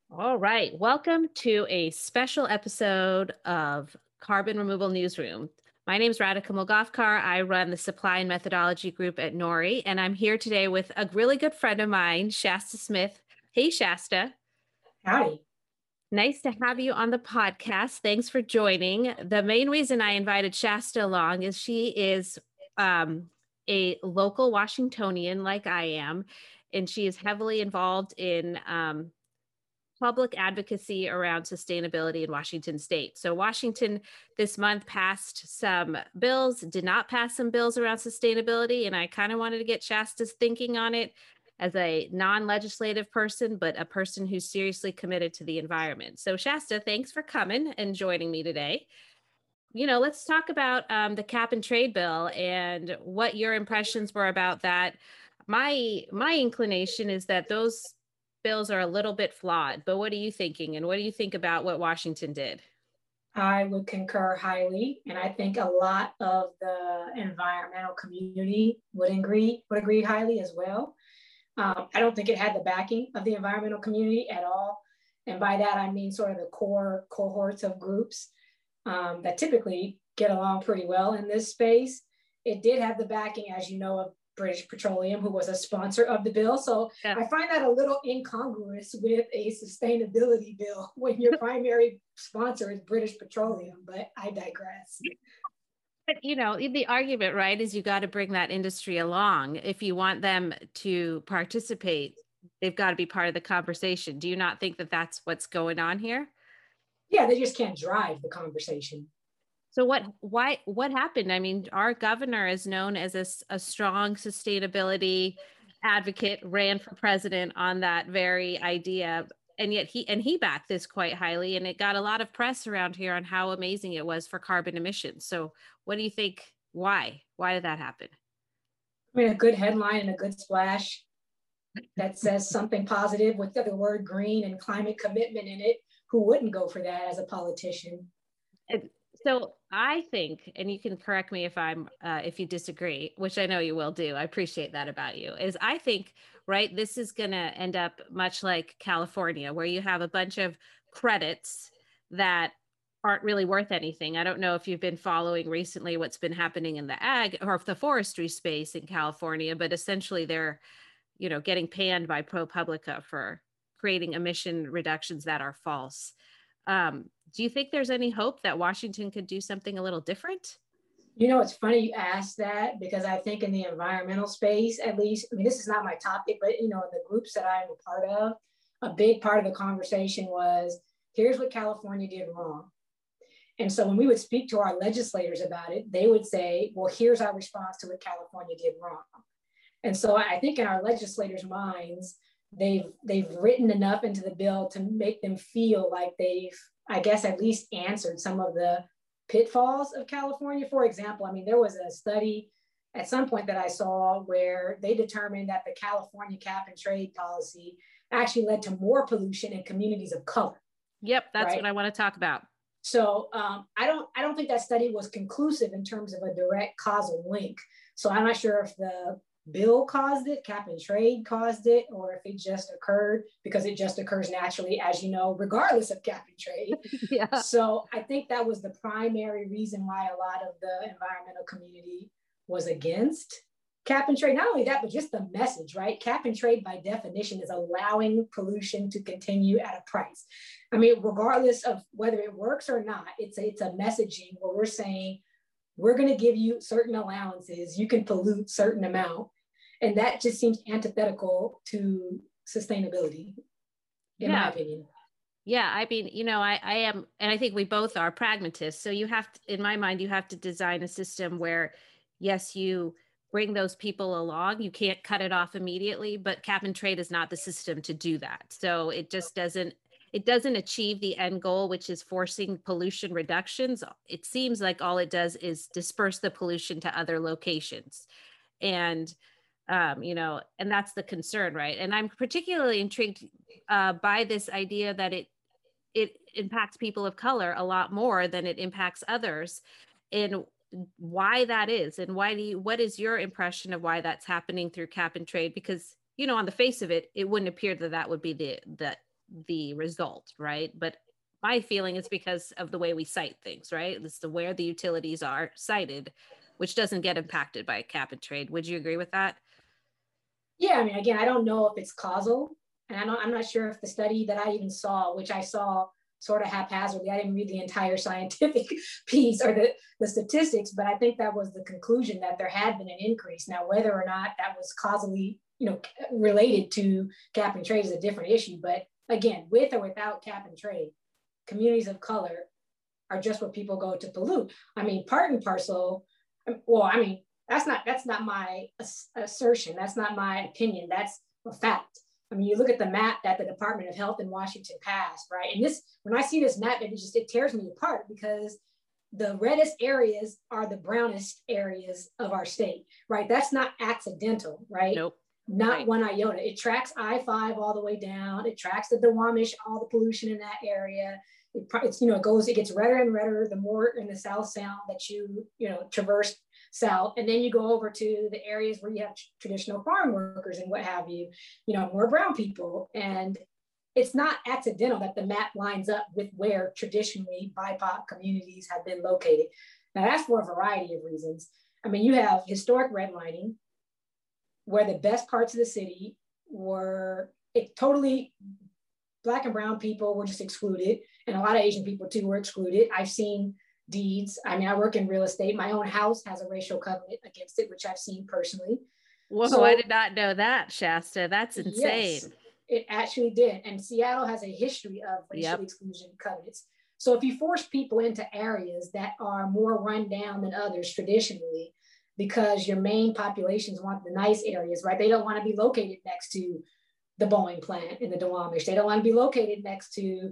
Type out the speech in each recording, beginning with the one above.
All right. Welcome to a special episode of Carbon Removal Newsroom. My name is Radhika Molgafkar. I run the supply and methodology group at NORI, and I'm here today with a really good friend of mine, Shasta Smith. Hey, Shasta. Howdy. Nice to have you on the podcast. Thanks for joining. The main reason I invited Shasta along is she is um, a local Washingtonian like I am, and she is heavily involved in public advocacy around sustainability in Washington state. So Washington this month passed some bills, did not pass some bills around sustainability. And I kind of wanted to get Shasta's thinking on it as a non-legislative person, but a person who's seriously committed to the environment. So Shasta, thanks for coming and joining me today. Let's talk about the cap and trade bill and what your impressions were about that. My inclination is that those bills are a little bit flawed, but what are you thinking? And what do you think about what Washington did? I would concur highly, and I think a lot of the environmental community would agree highly as well. I don't think it had the backing of the environmental community at all, and by that I mean sort of the core cohorts of groups that typically get along pretty well in this space. It did have the backing, as you know, of British Petroleum, who was a sponsor of the bill. So Yeah. I find that a little incongruous with a sustainability bill when your primary sponsor is British Petroleum, but I digress. But the argument, right, is you got to bring that industry along. If you want them to participate, they've got to be part of the conversation. Do you not think that that's what's going on here? Yeah, they just can't drive the conversation. So what happened? I mean, our governor is known as a strong sustainability advocate, ran for president on that very idea. And yet he backed this quite highly, and it got a lot of press around here on how amazing it was for carbon emissions. So what do you think? Why did that happen? I mean, a good headline and a good splash that says something positive with the word green and climate commitment in it. Who wouldn't go for that as a politician? So I think, and you can correct me if you disagree, which I know you will do. I appreciate that about you. Is I think, right, this is going to end up much like California, where you have a bunch of credits that aren't really worth anything. I don't know if you've been following recently what's been happening in the ag or the forestry space in California, but essentially they're, getting panned by ProPublica for creating emission reductions that are false. Do you think there's any hope that Washington could do something a little different? You know, it's funny you asked that because I think in the environmental space, at least, I mean, this is not my topic, but in the groups that I'm a part of, a big part of the conversation was here's what California did wrong. And so when we would speak to our legislators about it, they would say, well, here's our response to what California did wrong. And so I think in our legislators' minds, they've written enough into the bill to make them feel like they've, I guess, at least answered some of the pitfalls of California. For example, I mean, there was a study at some point that I saw where they determined that the California cap and trade policy actually led to more pollution in communities of color. Yep, that's right? what I want to talk about. So I don't think that study was conclusive in terms of a direct causal link. So I'm not sure if the bill caused it, cap and trade caused it, or if it just occurred because it just occurs naturally, as you know, regardless of cap and trade. Yeah. So I think that was the primary reason why a lot of the environmental community was against cap and trade. Not only that, but just the message, right? Cap and trade by definition is allowing pollution to continue at a price. I mean, regardless of whether it works or not, it's a messaging where we're saying, we're going to give you certain allowances. You can pollute certain amount. And that just seems antithetical to sustainability, in my opinion. Yeah, I mean, I am, and I think we both are pragmatists. So you have to, in my mind, you have to design a system where, yes, you bring those people along. You can't cut it off immediately, but cap and trade is not the system to do that. So it doesn't achieve the end goal, which is forcing pollution reductions. It seems like all it does is disperse the pollution to other locations. And and that's the concern, right? And I'm particularly intrigued by this idea that it impacts people of color a lot more than it impacts others, and why that is, and what is your impression of why that's happening through cap and trade? Because on the face of it, it wouldn't appear that that would be the result, right? But my feeling is because of the way we cite things, right? It's the where the utilities are cited, which doesn't get impacted by cap and trade. Would you agree with that? Yeah, I mean, again, I don't know if it's causal, and I'm not sure if the study that I even saw, which I saw sort of haphazardly, I didn't read the entire scientific piece or the statistics, but I think that was the conclusion, that there had been an increase. Now, whether or not that was causally, related to cap and trade is a different issue. But again, with or without cap and trade, communities of color are just where people go to pollute. I mean, part and parcel. Well, I mean, that's not my assertion. That's not my opinion. That's a fact. I mean, you look at the map that the Department of Health in Washington passed, right? And this, when I see this map, it tears me apart, because the reddest areas are the brownest areas of our state, right? That's not accidental, right? Nope. Not right. one iota. It tracks I-5 all the way down. It tracks the Duwamish, all the pollution in that area. It gets redder and redder the more in the South Sound that you traverse south, and then you go over to the areas where you have traditional farm workers and what have you, more brown people. And it's not accidental that the map lines up with where traditionally BIPOC communities have been located. Now, that's for a variety of reasons. I mean, you have historic redlining, where the best parts of the city were totally Black and brown people were just excluded, and a lot of Asian people too were excluded. I've seen deeds. I mean, I work in real estate. My own house has a racial covenant against it, which I've seen personally. Whoa, so, I did not know that, Shasta. That's insane. Yes, it actually did. And Seattle has a history of racial exclusion covenants. So if you force people into areas that are more run down than others traditionally, because your main populations want the nice areas, right? They don't want to be located next to the Boeing plant in the Duwamish. They don't want to be located next to,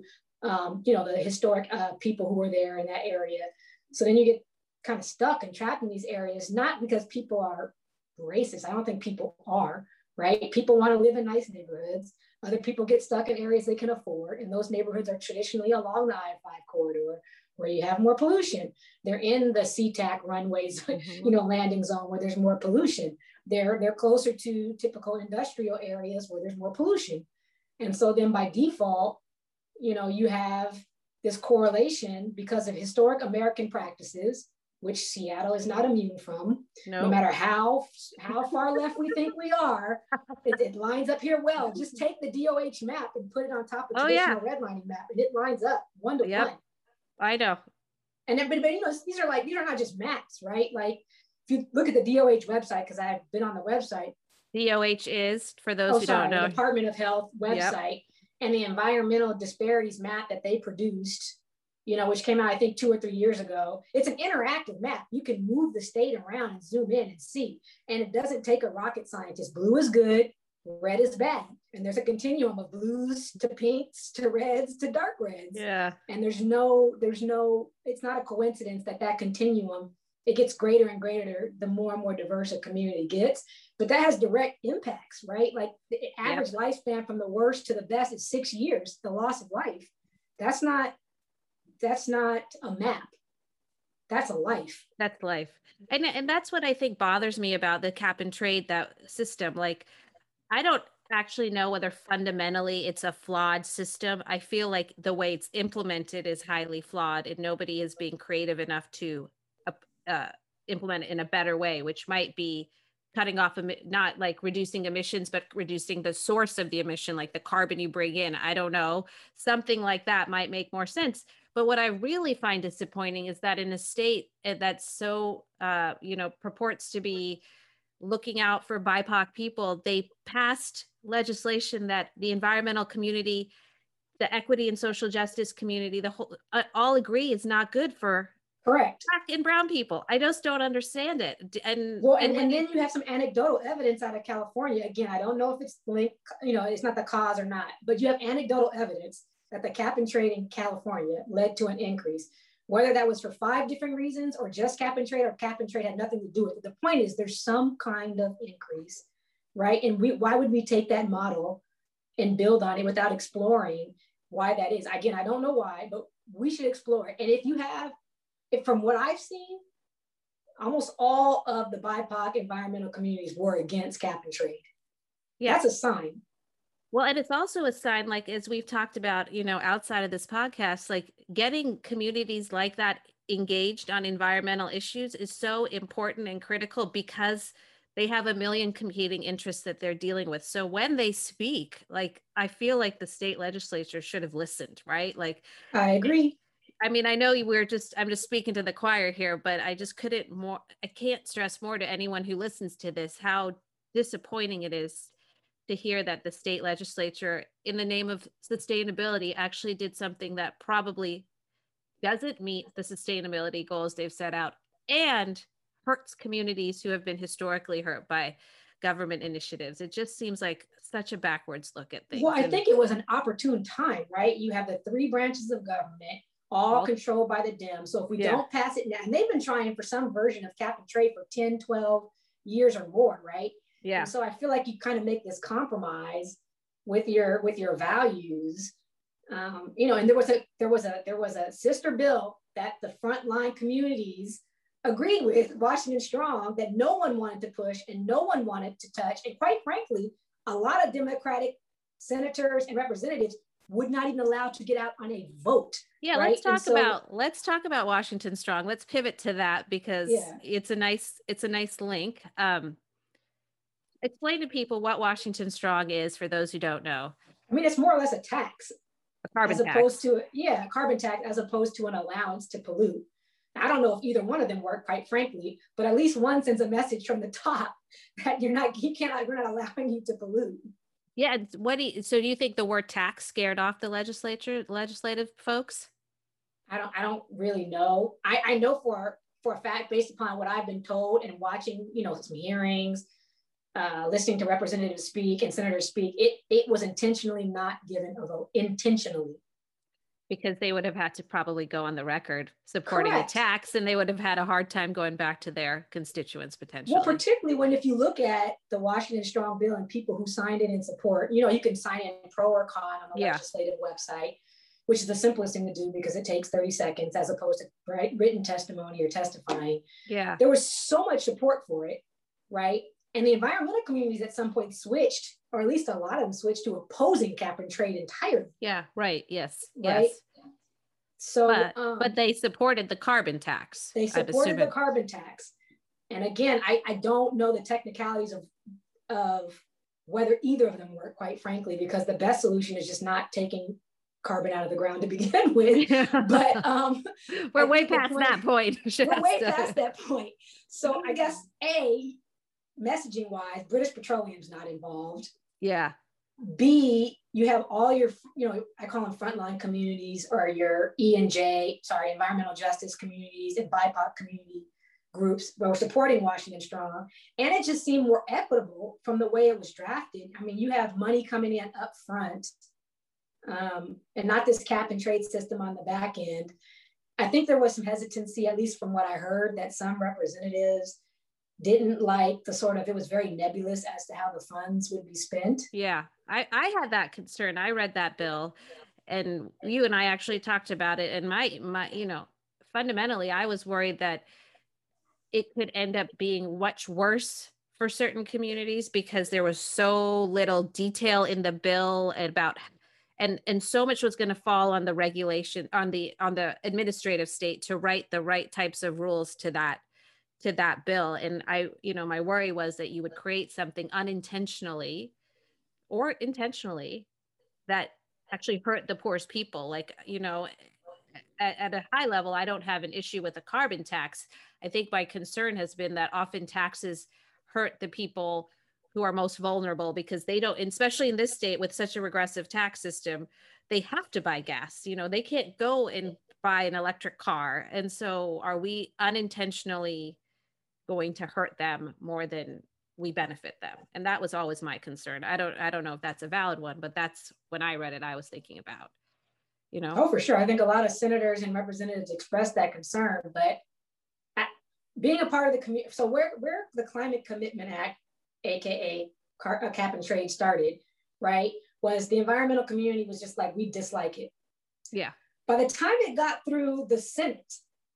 the historic people who are there in that area. So then you get kind of stuck and trapped in these areas, not because people are racist. I don't think people are, right? People want to live in nice neighborhoods. Other people get stuck in areas they can afford. And those neighborhoods are traditionally along the I-5 corridor, where you have more pollution. They're in the SeaTac runways, landing zone, where there's more pollution. They're closer to typical industrial areas where there's more pollution. And so then by default, you have this correlation because of historic American practices, which Seattle is not immune from. Nope. No matter how far left we think we are, it lines up here well. Just take the DOH map and put it on top of traditional redlining map, and it lines up 1 to 1. I know. And then, but these are not just maps, right? Like, if you look at the DOH website, because I've been on the website. DOH is, for those who don't know, the Department of Health website, and the environmental disparities map that they produced, which came out, I think, 2 or 3 years ago. It's an interactive map. You can move the state around and zoom in and see. And it doesn't take a rocket scientist. Blue is good, red is bad. And there's a continuum of blues to pinks to reds to dark reds. Yeah. And there's no, it's not a coincidence that continuum, it gets greater and greater the more and more diverse a community gets. But that has direct impacts, right? Like the average lifespan from the worst to the best is 6 years, the loss of life. That's not a map. That's a life. That's life. And that's what I think bothers me about the cap and trade, that system. Like, I don't actually know whether fundamentally it's a flawed system. I feel like the way it's implemented is highly flawed, and nobody is being creative enough to implement it in a better way, which might be cutting off, not like reducing emissions, but reducing the source of the emission, like the carbon you bring in. I don't know. Something like that might make more sense. But what I really find disappointing is that in a state that's so, purports to be looking out for BIPOC people, they passed legislation that the environmental community, the equity and social justice community, the whole, all agree is not good for Correct. Black and brown people. I just don't understand it. And then you have some anecdotal evidence out of California. Again, I don't know if it's linked, it's not the cause or not, but you have anecdotal evidence that the cap and trade in California led to an increase. Whether that was for 5 different reasons or just cap and trade, or cap and trade had nothing to do with it. The point is there's some kind of increase, right? And why would we take that model and build on it without exploring why that is? Again, I don't know why, but we should explore it. And if from what I've seen, almost all of the BIPOC environmental communities were against cap and trade. Yeah. That's a sign. Well, and it's also a sign, like, as we've talked about, outside of this podcast, like getting communities like that engaged on environmental issues is so important and critical because they have a million competing interests that they're dealing with. So when they speak, like, I feel like the state legislature should have listened, right? Like, I agree. I mean, I know I'm just speaking to the choir here, but I can't stress more to anyone who listens to this how disappointing it is to hear that the state legislature, in the name of sustainability, actually did something that probably doesn't meet the sustainability goals they've set out and hurts communities who have been historically hurt by government initiatives. It just seems like such a backwards look at things. Well, I think it was an opportune time, right? You have the three branches of government, all controlled by the Dems. So if we don't pass it now, and they've been trying for some version of cap and trade for 10, 12 years or more, right? Yeah. And so I feel like you kind of make this compromise with your values. And there was a sister bill that the frontline communities agreed with, Washington Strong, that no one wanted to push and no one wanted to touch. And quite frankly, a lot of Democratic senators and representatives would not even allow to get out on a vote. Yeah, right? let's talk about Washington Strong. Let's pivot to that because it's a nice link. Explain to people what Washington Strong is for those who don't know. I mean, it's more or less a tax. A carbon tax. A carbon tax as opposed to an allowance to pollute. I don't know if either one of them work, quite frankly, but at least one sends a message from the top that we're not allowing you to pollute. Yeah. So do you think the word tax scared off the legislative folks? I don't really know. I know for a fact, based upon what I've been told and watching, some hearings, listening to representatives speak and senators speak, it was intentionally not given a vote, intentionally. Because they would have had to probably go on the record supporting a tax, and they would have had a hard time going back to their constituents potentially. Well, particularly if you look at the Washington Strong bill and people who signed it in support, you can sign in pro or con on the legislative website, which is the simplest thing to do because it takes 30 seconds as opposed to written testimony or testifying. Yeah. There was so much support for it, right? And the environmental communities at some point switched, or at least a lot of them switched to opposing cap and trade entirely. Yeah, right. Yes. Right? Yes. So, but they supported the carbon tax. They supported the carbon tax. And again, I don't know the technicalities of whether either of them work, quite frankly, because the best solution is just not taking carbon out of the ground to begin with. But we're way past that point. We're way past that point. So I guess messaging wise, British Petroleum's not involved. Yeah. B, you have all your, I call them frontline communities or your environmental justice communities and BIPOC community groups who are supporting Washington Strong. And it just seemed more equitable from the way it was drafted. I mean, you have money coming in up front and not this cap and trade system on the back end. I think there was some hesitancy, at least from what I heard, that some representatives didn't like it was very nebulous as to how the funds would be spent. Yeah, I had that concern. I read that bill and you and I actually talked about it. And my fundamentally, I was worried that it could end up being much worse for certain communities because there was so little detail in the bill about, and so much was going to fall on the regulation, on the administrative state to write the right types of rules to that bill. And my worry was that you would create something unintentionally or intentionally that actually hurt the poorest people. Like, at a high level, I don't have an issue with a carbon tax. I think my concern has been that often taxes hurt the people who are most vulnerable because they don't, especially in this state with such a regressive tax system, they have to buy gas. They can't go and buy an electric car. And so are we unintentionally going to hurt them more than we benefit them? And that was always my concern. I don't know if that's a valid one, but that's when I read it, I was thinking about, Oh, for sure. I think a lot of senators and representatives expressed that concern, but being a part of the community, so where the Climate Commitment Act, AKA cap and trade started, right, was the environmental community was just like, we dislike it. Yeah. By the time it got through the Senate,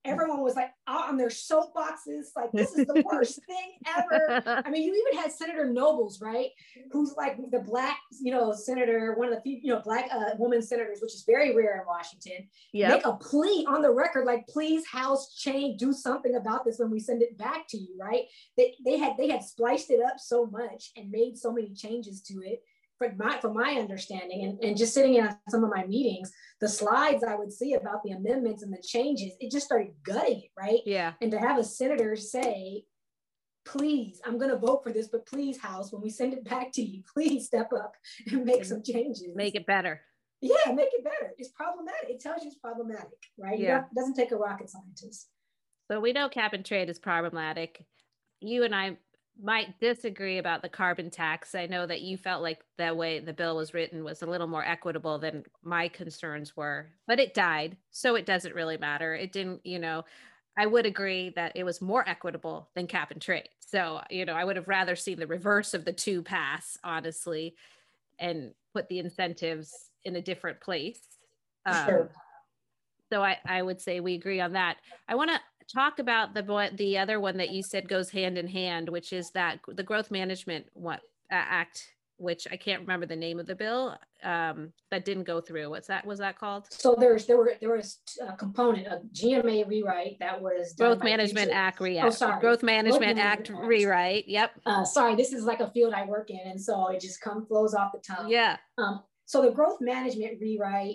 everyone was like out on their soapboxes, like this is the worst thing ever. I mean, you even had Senator Nobles, right? Who's like the black, senator, one of the few, black woman senators, which is very rare in Washington. Make a plea on the record, like, please, House, change, do something about this when we send it back to you, right? They had spliced it up so much and made so many changes to it. From my understanding, and just sitting in on some of my meetings, the slides I would see about the amendments and the changes, it just started gutting it, right? Yeah. And to have a senator say, please, I'm going to vote for this, but please, House, when we send it back to you, please step up and make some changes. Make it better. Yeah, make it better. It's problematic. It tells you it's problematic, right? Yeah. It doesn't take a rocket scientist. So we know cap and trade is problematic. You and I might disagree about the carbon tax. I know that you felt like the way the bill was written was a little more equitable than my concerns were, but it died. So it doesn't really matter. It didn't, I would agree that it was more equitable than cap and trade. So, I would have rather seen the reverse of the two pass, honestly, and put the incentives in a different place. Sure. So I would say we agree on that. I want to talk about the other one that you said goes hand in hand, which is that the Growth Management Act, which I can't remember the name of the bill, that didn't go through. Was that called? So there was a component, a GMA rewrite that was Growth Management Act Growth Management Act rewrite. Yep. Sorry, this is like a field I work in, and so it just flows off the tongue. Yeah. So the Growth Management Rewrite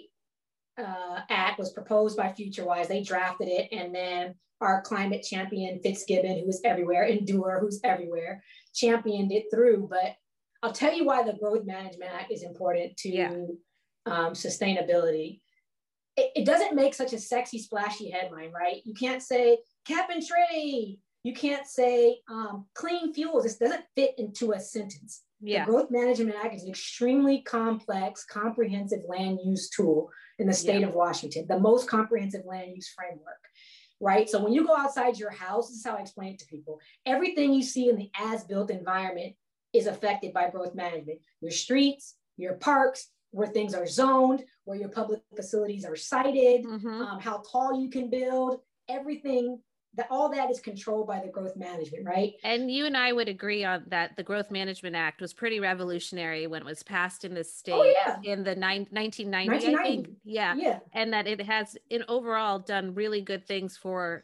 Act was proposed by FutureWise. They drafted it, and then our climate champion Fitzgibbon, who is everywhere, and Doer, who's everywhere, championed it through. But I'll tell you why the Growth Management Act is important to sustainability. It doesn't make such a sexy, splashy headline, right? You can't say cap and trade. You can't say clean fuels. This doesn't fit into a sentence. Yeah. The Growth Management Act is an extremely complex, comprehensive land use tool in the state of Washington, the most comprehensive land use framework, right? So when you go outside your house, this is how I explain it to people. Everything you see in the as-built environment is affected by growth management. Your streets, your parks, where things are zoned, where your public facilities are sited, how tall you can build, everything. All that is controlled by the growth management, right? And you and I would agree on that. The Growth Management Act was pretty revolutionary when it was passed in the state in the 1990, I think. Yeah. And that it has overall done really good things for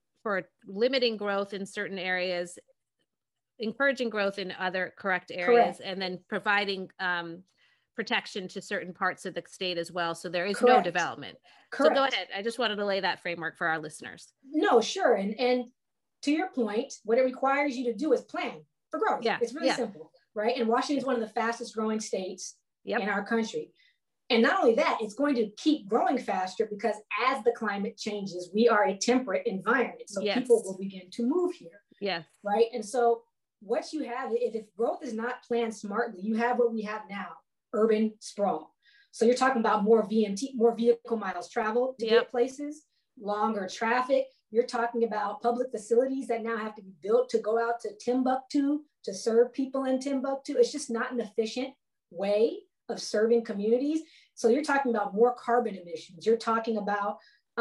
limiting growth in certain areas, encouraging growth in other correct areas, and then providing protection to certain parts of the state as well. So there is no development. So go ahead. I just wanted to lay that framework for our listeners. No, sure. And to your point, what it requires you to do is plan for growth. Yeah. It's really simple, right? And Washington is one of the fastest growing states in our country. And not only that, it's going to keep growing faster because as the climate changes, we are a temperate environment. So people will begin to move here. Yes. Right. And so what you have, if growth is not planned smartly, you have what we have now, urban sprawl. So you're talking about more VMT, more vehicle miles traveled to get places, longer traffic. You're talking about public facilities that now have to be built to go out to Timbuktu to serve people in Timbuktu. It's just not an efficient way of serving communities. So you're talking about more carbon emissions. You're talking about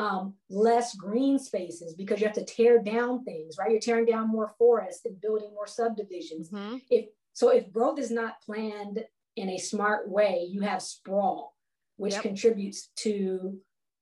less green spaces because you have to tear down things, right? You're tearing down more forests and building more subdivisions. If growth is not planned in a smart way, you have sprawl, which contributes to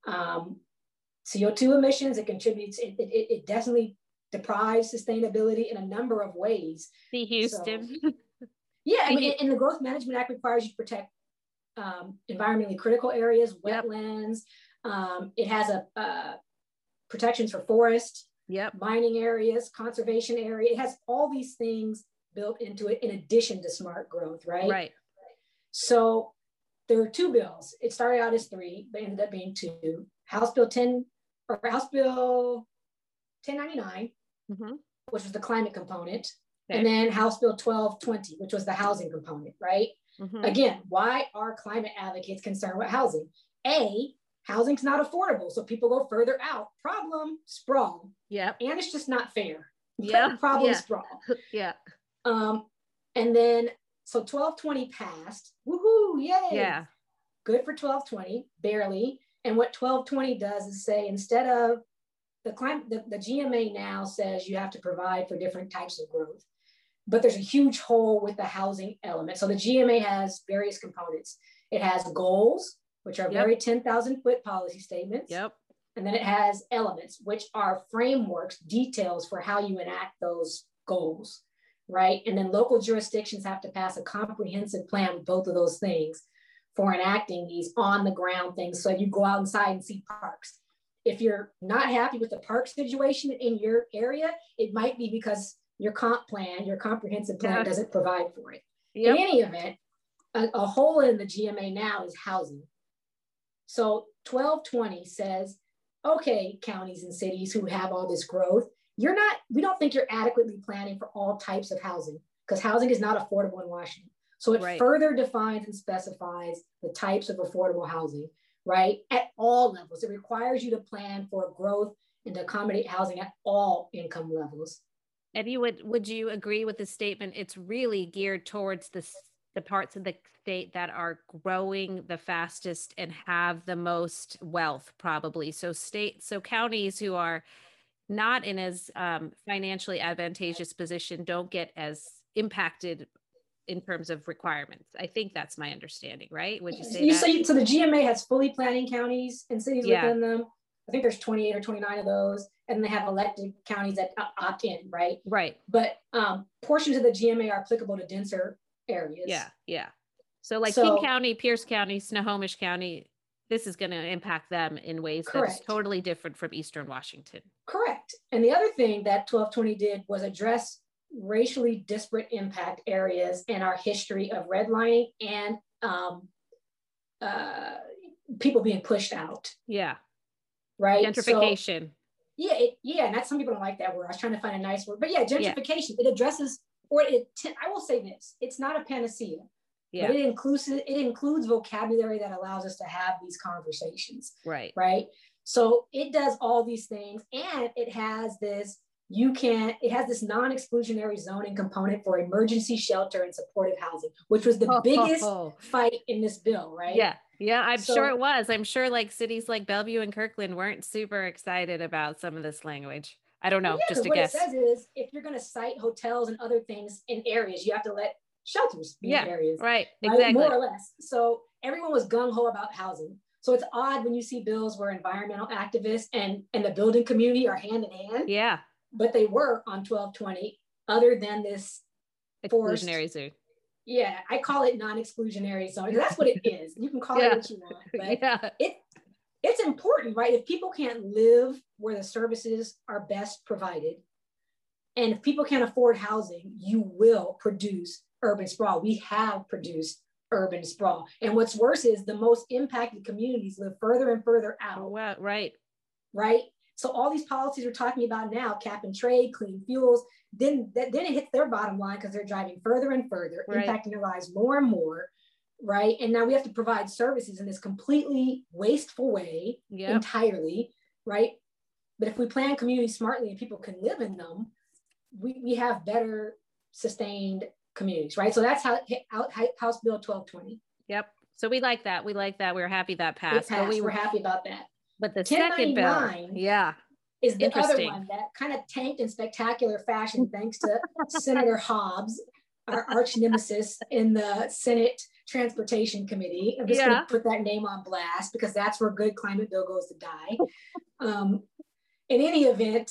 CO2 emissions. It definitely deprives sustainability in a number of ways. See Houston. So, I mean, and the Growth Management Act requires you to protect environmentally critical areas, wetlands. It has protections for forest, mining areas, conservation area. It has all these things built into it in addition to smart growth, right? Right. So there were two bills. It started out as three, but ended up being two. House Bill 1099, which was the climate component, and then House Bill 1220, which was the housing component, right? Again, why are climate advocates concerned with housing? Housing's not affordable, so people go further out. Problem, sprawl. And it's just not fair. Problem, sprawl. And then, so 1220 passed. Woohoo, yay. Yeah. Good for 1220, barely. And what 1220 does is say, instead of the GMA now says you have to provide for different types of growth, but there's a huge hole with the housing element. So the GMA has various components. It has goals, which are very 10,000 foot policy statements. Yep. And then it has elements, which are frameworks, details for how you enact those goals, right? And then local jurisdictions have to pass a comprehensive plan with both of those things for enacting these on the ground things. So you go outside and see parks. If you're not happy with the park situation in your area, it might be because your comp plan, your comprehensive plan doesn't provide for it. Yep. In any event, a hole in the GMA now is housing. So 1220 says, okay, counties and cities who have all this growth, we don't think you're adequately planning for all types of housing, because housing is not affordable in Washington. So it further defines and specifies the types of affordable housing, right? At all levels. It requires you to plan for growth and to accommodate housing at all income levels. And would you agree with the statement? It's really geared towards the parts of the state that are growing the fastest and have the most wealth, probably. So counties who are not in as financially advantageous position don't get as impacted in terms of requirements. I think that's my understanding, right? Would you say that? So the GMA has fully planning counties and cities within them. I think there's 28 or 29 of those, and they have elected counties that opt in, right? Right. But portions of the GMA are applicable to denser areas. Yeah. So King County, Pierce County, Snohomish County, this is going to impact them in ways that's totally different from Eastern Washington. Correct. And the other thing that 1220 did was address racially disparate impact areas in our history of redlining and people being pushed out. Yeah. Right. Gentrification. So, and that's, some people don't like that word. I was trying to find a nice word, but gentrification, it addresses, I will say this, it's not a panacea, but it includes vocabulary that allows us to have these conversations. Right. Right. So it does all these things, and it has this, it has this non-exclusionary zoning component for emergency shelter and supportive housing, which was the biggest fight in this bill, right? Yeah, I'm sure it was. I'm sure cities like Bellevue and Kirkland weren't super excited about some of this language. I don't know, just a guess. What it says is, if you're going to cite hotels and other things in areas, you have to let shelters be in areas. Right, exactly. More or less. So everyone was gung-ho about housing. So it's odd when you see bills where environmental activists and the building community are hand in hand. Yeah. But they were on 1220, other than this exclusionary zone. Yeah, I call it non-exclusionary zone, because that's what it is. You can call it what you want, but it's important, right? If people can't live where the services are best provided, and if people can't afford housing, you will produce urban sprawl. We have produced urban sprawl. And what's worse is the most impacted communities live further and further out. Oh, wow. Right. So all these policies we're talking about now, cap and trade, clean fuels, then it hits their bottom line because they're driving further and further, impacting their lives more and more, right? And now we have to provide services in this completely wasteful way, entirely, right? But if we plan communities smartly and people can live in them, we have better sustained communities, right? So that's how House Bill 1220. Yep. So we like that. We're happy that passed. We're happy about that. But the second bill, is the other one that kind of tanked in spectacular fashion, thanks to Senator Hobbs, our arch nemesis in the Senate Transportation Committee. I'm just going to put that name on blast, because that's where good climate bill goes to die. In any event,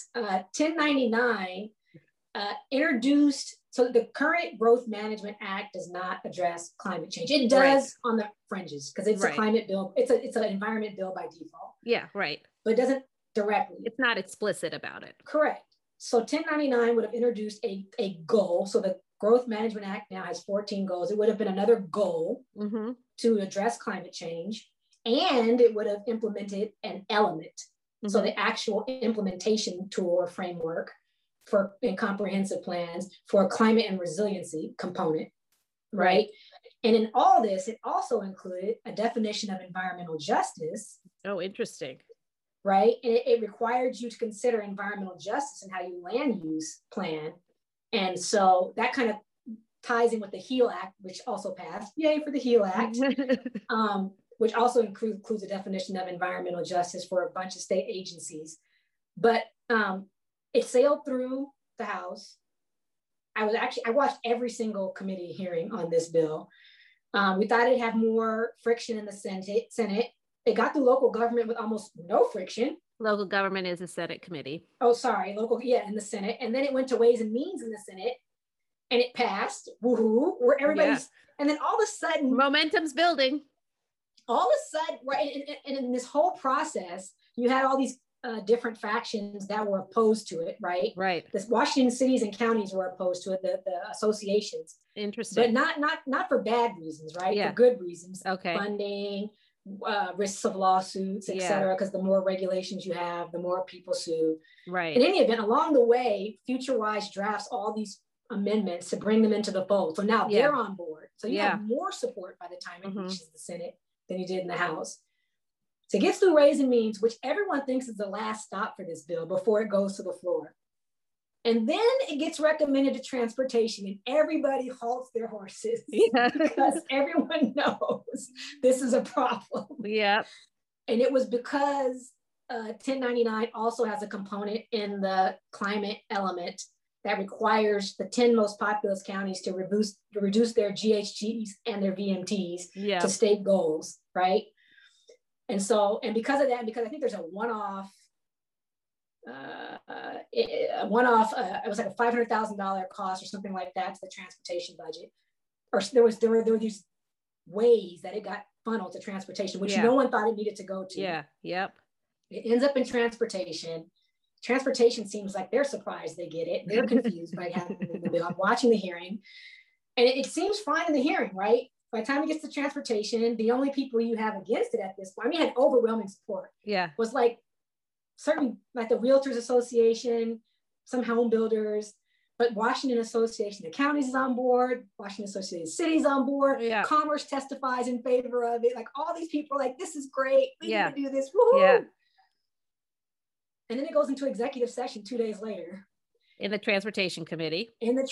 1099 introduced, so the current Growth Management Act does not address climate change. It does on the fringes, because it's a climate bill. It's an environment bill by default. Yeah, right. But it doesn't directly. It's not explicit about it. Correct. So 1099 would have introduced a goal. So the Growth Management Act now has 14 goals. It would have been another goal to address climate change, and it would have implemented an element. So the actual implementation tool or framework in comprehensive plans for a climate and resiliency component, right? And in all this, it also included a definition of environmental justice. Oh, interesting. Right? And it required you to consider environmental justice and how you land use plan. And so that kind of ties in with the HEAL Act, which also passed. Yay for the HEAL Act, which also includes a definition of environmental justice for a bunch of state agencies. But it sailed through the House. I watched every single committee hearing on this bill. We thought it'd have more friction in the Senate. It got through local government with almost no friction. Local government is a Senate committee. Oh, sorry, in the Senate. And then it went to Ways and Means in the Senate, and it passed. Woohoo! Where everybody's, and then all of a sudden, momentum's building. All of a sudden, right? And in this whole process, you had all these different factions that were opposed to it, right? Right. The Washington cities and counties were opposed to it, the associations. Interesting. But not for bad reasons, right? Yeah. For good reasons. Okay. Funding, risks of lawsuits, etc. Because the more regulations you have, the more people sue. Right. In any event, along the way, FutureWise drafts all these amendments to bring them into the fold. So now they're on board. So you have more support by the time it reaches the Senate than you did in the House. So it gets through Ways and Means, which everyone thinks is the last stop for this bill before it goes to the floor. And then it gets recommended to transportation, and everybody halts their horses because everyone knows this is a problem. Yeah. And it was because 1099 also has a component in the climate element that requires the 10 most populous counties to reduce their GHGs and their VMTs to state goals, right? And so, and because of that, because I think there's a one-off, it was like a $500,000 cost or something like that to the transportation budget. Or there were these ways that it got funneled to transportation, which no one thought it needed to go to. Yeah, yep. It ends up in transportation. Transportation seems like they're surprised they get it. They're confused by having the bill. I'm watching the hearing, and it seems fine in the hearing, right? By the time it gets to transportation, the only people you have against it at this point, I mean, it had overwhelming support. Yeah. Was like certain, like the Realtors Association, some home builders, but Washington Association of Counties is on board, Washington Association of Cities on board, Commerce testifies in favor of it. Like all these people are like, this is great. We need to do this. Woo-hoo! Yeah. And then it goes into executive session 2 days later. In the Transportation Committee.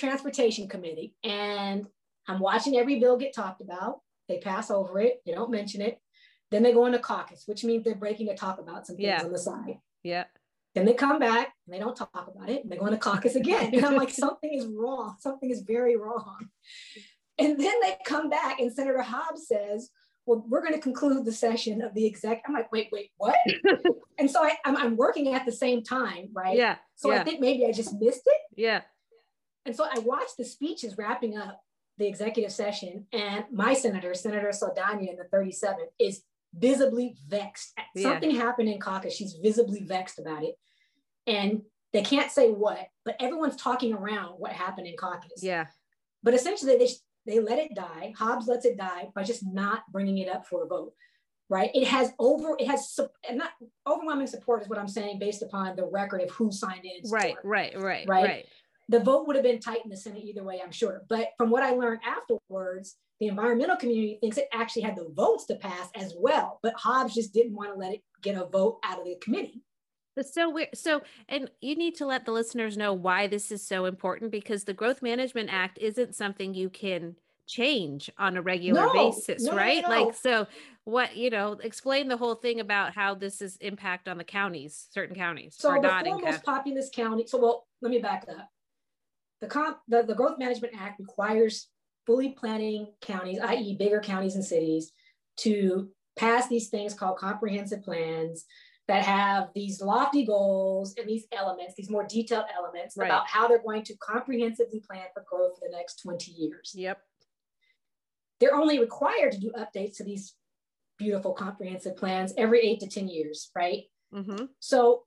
And I'm watching every bill get talked about. They pass over it. They don't mention it. Then they go into caucus, which means they're breaking to talk about some things on the side. Yeah. Then they come back and they don't talk about it. And they go into caucus again. And I'm like, something is wrong. Something is very wrong. And then they come back and Senator Hobbs says, well, we're going to conclude the session of the exec. I'm like, wait, what? And so I'm working at the same time, right? Yeah. So I think maybe I just missed it. Yeah. And so I watched the speeches wrapping up the executive session, and my Senator Saldana in the 37th, is visibly vexed. Something happened in caucus. She's visibly vexed about it. And they can't say what, but everyone's talking around what happened in caucus. Yeah. But essentially they let it die. Hobbs lets it die by just not bringing it up for a vote, right? It has not overwhelming support is what I'm saying based upon the record of who signed in. Right. The vote would have been tight in the Senate either way, I'm sure. But from what I learned afterwards, the environmental community thinks it actually had the votes to pass as well, but Hobbs just didn't want to let it get a vote out of the committee. It's so weird. So, and you need to let the listeners know why this is so important, because the Growth Management Act isn't something you can change on a regular basis, right? No. Like, so what, explain the whole thing about how this is impact on the counties, certain counties. So the four most populous counties, let me back up. The Growth Management Act requires fully planning counties, i.e. bigger counties and cities, to pass these things called comprehensive plans that have these lofty goals and these elements, these more detailed elements about how they're going to comprehensively plan for growth for the next 20 years. Yep. They're only required to do updates to these beautiful comprehensive plans every 8 to 10 years, right? Mm-hmm. So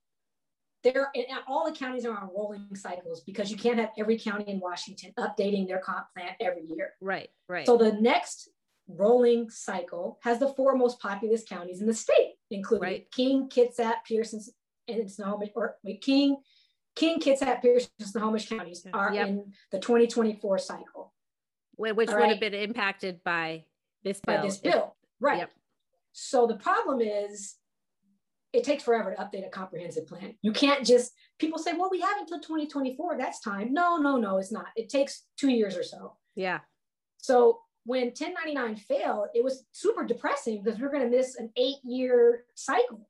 all the counties are on rolling cycles because you can't have every county in Washington updating their comp plan every year. Right. So the next rolling cycle has the four most populous counties in the state, including King, Kitsap, Pearson, and Snohomish, King, Kitsap, Pearson, and Snohomish counties are in the 2024 cycle. Which would have been impacted by this bill. Right. Yep. So the problem is, it takes forever to update a comprehensive plan. You can't people say, well, we have until 2024, that's time. No, it's not. It takes 2 years or so. Yeah. So when 1099 failed, it was super depressing because we're going to miss an 8-year cycle.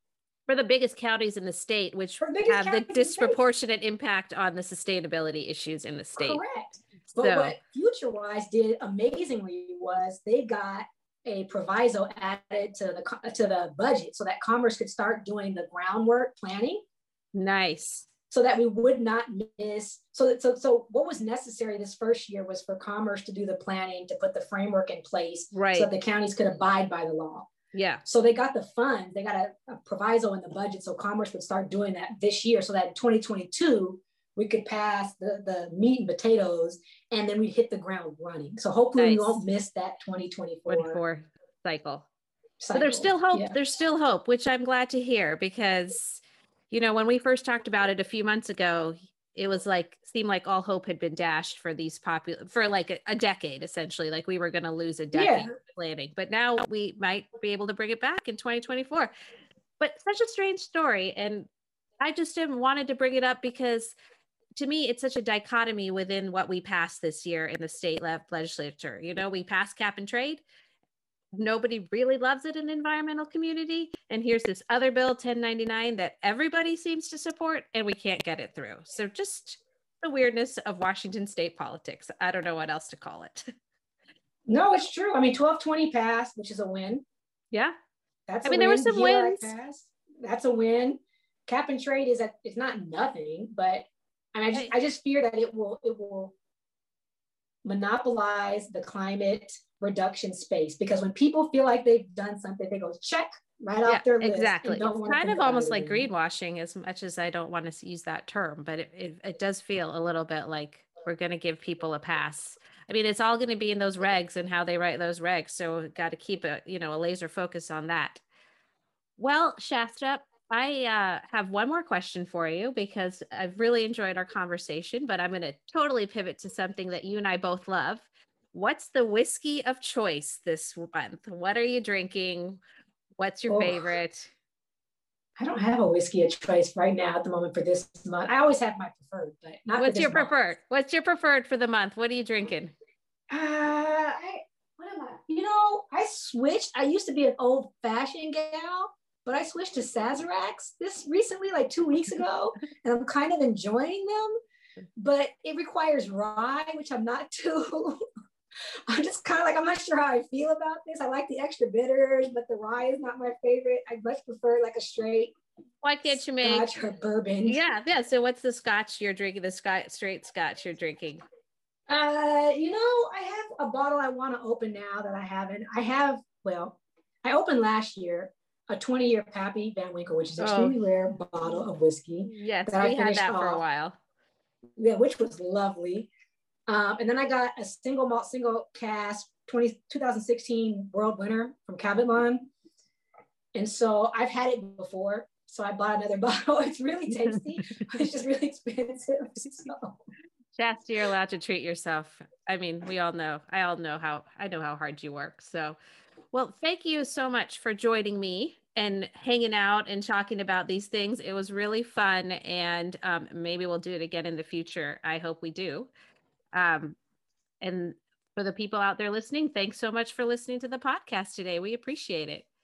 For the biggest counties in the state, which have the disproportionate impact on the sustainability issues in the state. Correct. But what FutureWise did amazingly was they got a proviso added to the budget so that Commerce could start doing the groundwork planning. Nice. So that we would not miss. So what was necessary this first year was for Commerce to do the planning, to put the framework in place, right, so that the counties could abide by the law. Yeah. So they got the funds, they got a proviso in the budget, so Commerce would start doing that this year, so that in 2022 we could pass the meat and potatoes, and then we hit the ground running. So hopefully we won't miss that 2024 cycle. So there's still hope. Yeah. There's still hope, which I'm glad to hear, because, you know, when we first talked about it a few months ago, it was like, seemed like all hope had been dashed for these for like a decade, essentially, like we were going to lose a decade planning, but now we might be able to bring it back in 2024. But such a strange story. And I just wanted to bring it up because to me, it's such a dichotomy within what we passed this year in the state legislature. You know, we passed cap and trade. Nobody really loves it in the environmental community. And here's this other bill, 1099, that everybody seems to support, and we can't get it through. So just the weirdness of Washington state politics. I don't know what else to call it. No, it's true. I mean, 1220 passed, which is a win. Yeah. That's there were some wins. That's a win. Cap and trade it's not nothing, but I just fear that it will monopolize the climate reduction space, because when people feel like they've done something, they go check right off their list. Exactly. It's kind of almost like greenwashing, as much as I don't want to use that term, but it does feel a little bit like we're going to give people a pass. I mean, it's all going to be in those regs and how they write those regs. So got to keep a laser focus on that. Well, Shasta, I have one more question for you, because I've really enjoyed our conversation, but I'm going to totally pivot to something that you and I both love. What's the whiskey of choice this month? What are you drinking? What's your favorite? I don't have a whiskey of choice right now at the moment for this month. I always have my preferred, but not. What's your preferred? What's your preferred for the month? What are you drinking? What am I? I switched. I used to be an old fashioned gal, but I switched to Sazeracs this recently, like 2 weeks ago, and I'm kind of enjoying them, but it requires rye, which I'm not too. I'm just kind of like, I'm not sure how I feel about this. I like the extra bitters, but the rye is not my favorite. I much prefer like a straight. Why can't you make Scotch or bourbon? Yeah. So what's the Scotch you're drinking? The straight Scotch you're drinking? I have a bottle I want to open now that I haven't. I opened last year a 20-year Pappy Van Winkle, which is an extremely rare bottle of whiskey. Yes, we had that for a while. Yeah, which was lovely. And then I got a single malt, single cask 2016 World Winner from Cabot Lawn. And so I've had it before. So I bought another bottle. It's really tasty, but it's just really expensive. So. Shasta, you're allowed to treat yourself. I mean, I know how hard you work. So, well, thank you so much for joining me and hanging out and talking about these things. It was really fun. And maybe we'll do it again in the future. I hope we do. And for the people out there listening, thanks so much for listening to the podcast today. We appreciate it.